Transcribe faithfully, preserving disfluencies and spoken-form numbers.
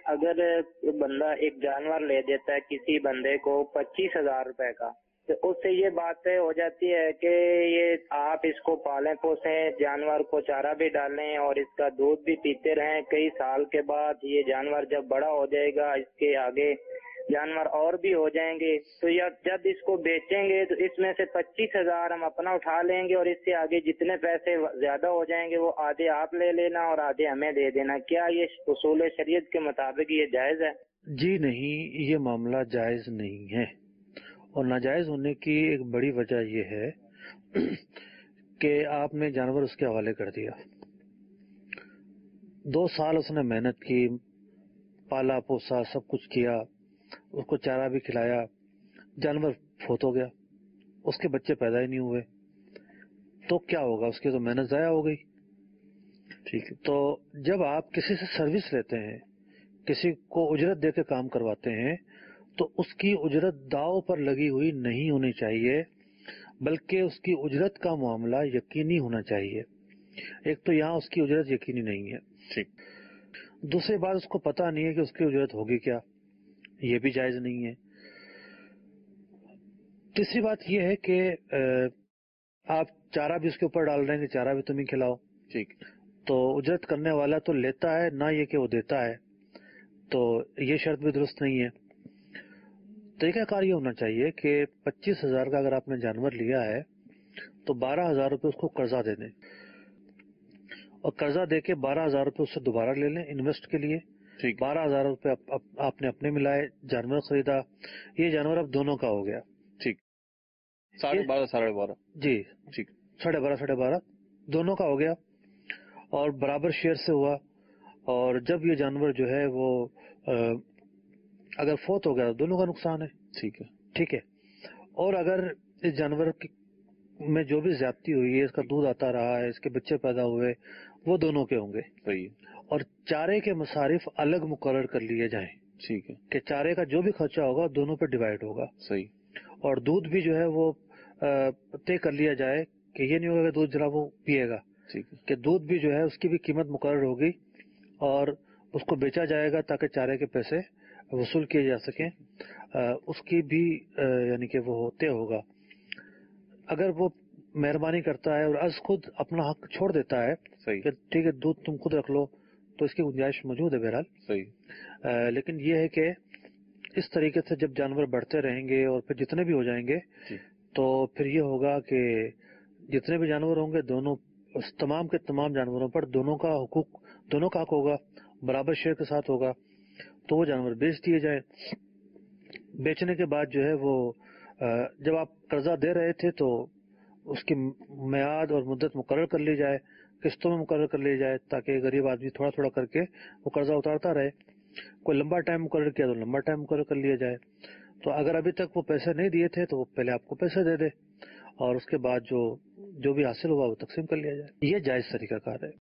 اگر بندہ ایک جانور لے دیتا ہے کسی بندے کو پچیس ہزار روپے کا، تو اس سے یہ بات طے ہو جاتی ہے کہ یہ آپ اس کو پالیں پوسیں، جانور کو چارہ بھی ڈالیں اور اس کا دودھ بھی پیتے رہیں، کئی سال کے بعد یہ جانور جب بڑا ہو جائے گا، اس کے آگے جانور اور بھی ہو جائیں گے، تو یا جب اس کو بیچیں گے تو اس میں سے پچیس ہزار ہم اپنا اٹھا لیں گے اور اس سے آگے جتنے پیسے زیادہ ہو جائیں گے وہ آدھے آپ لے لینا اور آدھے ہمیں دے دینا۔ کیا یہ اصول شریعت کے مطابق یہ جائز ہے؟ جی نہیں، یہ معاملہ جائز نہیں ہے، اور ناجائز ہونے کی ایک بڑی وجہ یہ ہے کہ آپ نے جانور اس کے حوالے کر دیا، دو سال اس نے محنت کی، پالا پوسا، سب کچھ کیا، اس کو چارہ بھی کھلایا، جانور فوت ہو گیا، اس کے بچے پیدا ہی نہیں ہوئے، تو کیا ہوگا؟ اس کی تو محنت ضائع ہو گئی۔ ٹھیک ہے، تو جب آپ کسی سے سروس لیتے ہیں، کسی کو اجرت دے کے کام کرواتے ہیں، تو اس کی اجرت داؤ پر لگی ہوئی نہیں ہونی چاہیے، بلکہ اس کی اجرت کا معاملہ یقینی ہونا چاہیے۔ ایک تو یہاں اس کی اجرت یقینی نہیں ہے، ٹھیک، دوسری بات اس کو پتہ نہیں ہے کہ اس کی اجرت ہوگی کیا، یہ بھی جائز نہیں ہے۔ تیسری بات یہ ہے کہ آپ چارہ بھی اس کے اوپر ڈال رہے ہیں کہ چارہ بھی تم ہی کھلاؤ، ٹھیک، تو اجرت کرنے والا تو لیتا ہے نہ یہ کہ وہ دیتا ہے، تو یہ شرط بھی درست نہیں ہے۔ طریقہ کار یہ ہونا چاہیے کہ پچیس ہزار کا اگر آپ نے جانور لیا ہے تو بارہ ہزار روپے اس کو قرضہ دے دیں، اور قرضہ دے کے بارہ ہزار روپے اس سے دوبارہ لے لیں انویسٹ کے لیے۔ ٹھیک، بارہ ہزار روپے آپ نے اپنے ملائے، جانور خریدا، یہ جانور اب دونوں کا ہو گیا۔ ٹھیک، ساڑھے بارہ ساڑھے بارہ جی ٹھیک، ساڑھے بارہ ساڑھے بارہ دونوں کا ہو گیا، اور برابر شیئر سے ہوا، اور جب یہ جانور جو ہے وہ اگر فوت ہو گیا تو دونوں کا نقصان ہے۔ ٹھیک ہے ٹھیک ہے، اور اگر اس جانور میں جو بھی زیادتی ہوئی ہے، اس کا دودھ آتا رہا ہے، اس کے بچے پیدا ہوئے، وہ دونوں کے ہوں گے۔ صحیح، اور چارے کے مصارف الگ مقرر کر لیے جائیں۔ ٹھیک ہے، کہ چارے کا جو بھی خرچہ ہوگا دونوں پہ ڈیوائڈ ہوگا۔ صحیح، اور دودھ بھی جو ہے وہ طے کر لیا جائے کہ یہ نہیں ہوگا کہ دودھ جناب وہ پیے گا، ٹھیک ہے، کہ دودھ بھی جو ہے اس کی بھی قیمت مقرر ہوگی اور اس کو بیچا جائے گا تاکہ چارے کے پیسے وصول کیے جا سکیں، اس کی بھی یعنی کہ وہ طے ہوگا۔ اگر وہ مہربانی کرتا ہے اور از خود اپنا حق چھوڑ دیتا ہے کہ ٹھیک ہے دودھ تم خود رکھ لو، تو اس کی گنجائش موجود ہے بہرحال۔ صحیح، لیکن یہ ہے کہ اس طریقے سے جب جانور بڑھتے رہیں گے اور پھر جتنے بھی ہو جائیں گے تو پھر یہ ہوگا کہ جتنے بھی جانور ہوں گے دونوں تمام کے تمام جانوروں پر دونوں کا حقوق دونوں کا حق ہوگا، برابر شیئر کے ساتھ ہوگا، تو وہ جانور بیچ دیے جائے۔ بیچنے کے بعد جو ہے وہ جب آپ قرضہ دے رہے تھے تو اس کی میعاد اور مدت مقرر کر لی جائے، قسطوں میں مقرر کر لی جائے، تاکہ غریب آدمی تھوڑا تھوڑا کر کے وہ قرضہ اتارتا رہے۔ کوئی لمبا ٹائم مقرر کیا تو لمبا ٹائم مقرر کر لیا جائے۔ تو اگر ابھی تک وہ پیسے نہیں دیے تھے تو وہ پہلے آپ کو پیسے دے دے، اور اس کے بعد جو جو بھی حاصل ہوا وہ تقسیم کر لیا جائے۔ یہ جائز طریقہ کار ہے۔